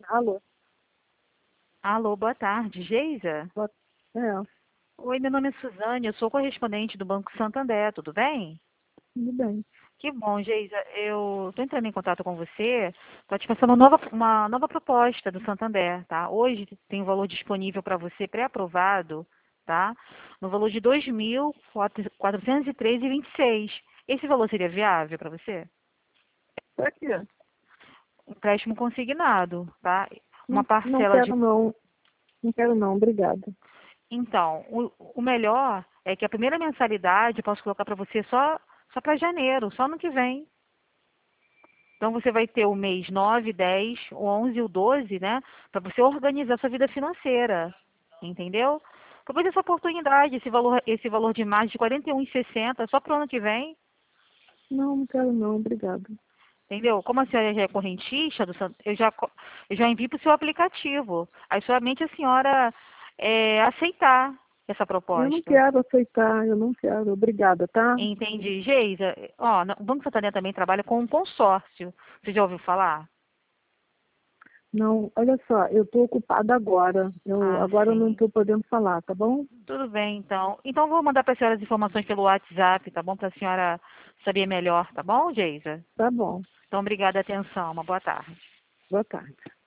Alô? Alô, boa tarde, Geisa? Boa- É, Oi, meu nome é Suzane, eu sou correspondente do Banco Santander, tudo bem? tudo bem. Que bom, Geisa, eu estou entrando em contato com você para te passar uma nova proposta do Santander, tá? Hoje tem um valor disponível para você pré-aprovado, tá? No valor de 2.403,26. Esse valor seria viável para você? Pra quê? Empréstimo consignado, tá? Uma Não parcela de. quero não. Não quero não, obrigada. Então, o melhor é que a primeira mensalidade eu posso colocar para você só para janeiro, só no que vem. Então você vai ter o mês 9, 10, o 11 e o 12, né? Para você organizar sua vida financeira. Entendeu? Aproveite essa oportunidade, esse valor de mais de 41,60 só para o ano que vem. Não quero não, obrigada. Entendeu? Como a senhora já é correntista, eu já envio para o seu aplicativo. Aí somente a senhora aceitar essa Eu não proposta. quero aceitar, eu não quero, obrigada, tá? Entendi. Geisa, ó, o Banco Santander também trabalha com um consórcio. Você já ouviu falar? Não, olha só, eu estou ocupada agora. Ah, Agora eu não sim. estou podendo falar, tá bom? Tudo bem, então. Então, eu vou mandar para a senhora as informações pelo WhatsApp, tá bom? Para a senhora saber melhor, tá bom, Geisa? Tá bom. Então, obrigada, atenção. Uma boa tarde. Boa tarde.